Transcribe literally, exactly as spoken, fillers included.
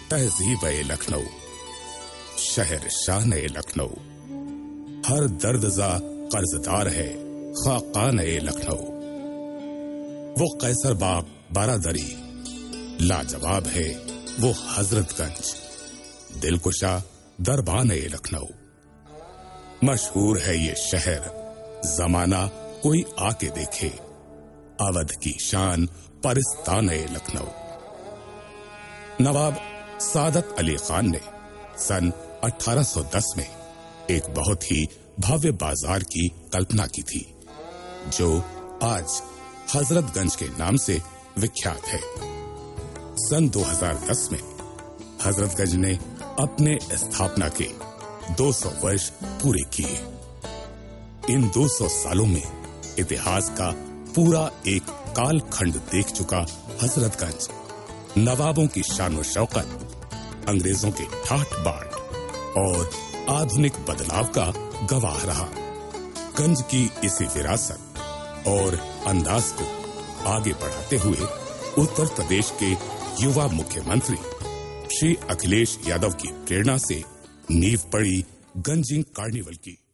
तहजीब ए लखनऊ, शहर शान ए लखनऊ, हर दर्दजा कर्जदार है खाकान ए लखनऊ। वो कैसर बाग बारादरी, लाजवाब है वो हजरतगंज, दिलकुशा दरबान ए लखनऊ। मशहूर है ये शहर, जमाना कोई आके देखे, अवध की शान परिस्तान ए लखनऊ। नवाब सादत अली खान ने सन अठारह सौ दस में एक बहुत ही भव्य बाजार की कल्पना की थी, जो आज हजरतगंज के नाम से विख्यात है। सन दो हज़ार दस में हजरतगंज ने अपने स्थापना के दो सौ वर्ष पूरे किए। इन दो सौ सालों में इतिहास का पूरा एक कालखंड देख चुका हजरतगंज नवाबों की शान व शौकत, अंग्रेजों के ठाठ बाट और आधुनिक बदलाव का गवाह रहा। गंज की इसी विरासत और अंदाज को आगे बढ़ाते हुए उत्तर प्रदेश के युवा मुख्यमंत्री श्री अखिलेश यादव की प्रेरणा से नींव पड़ी गंजिंग कार्निवल की।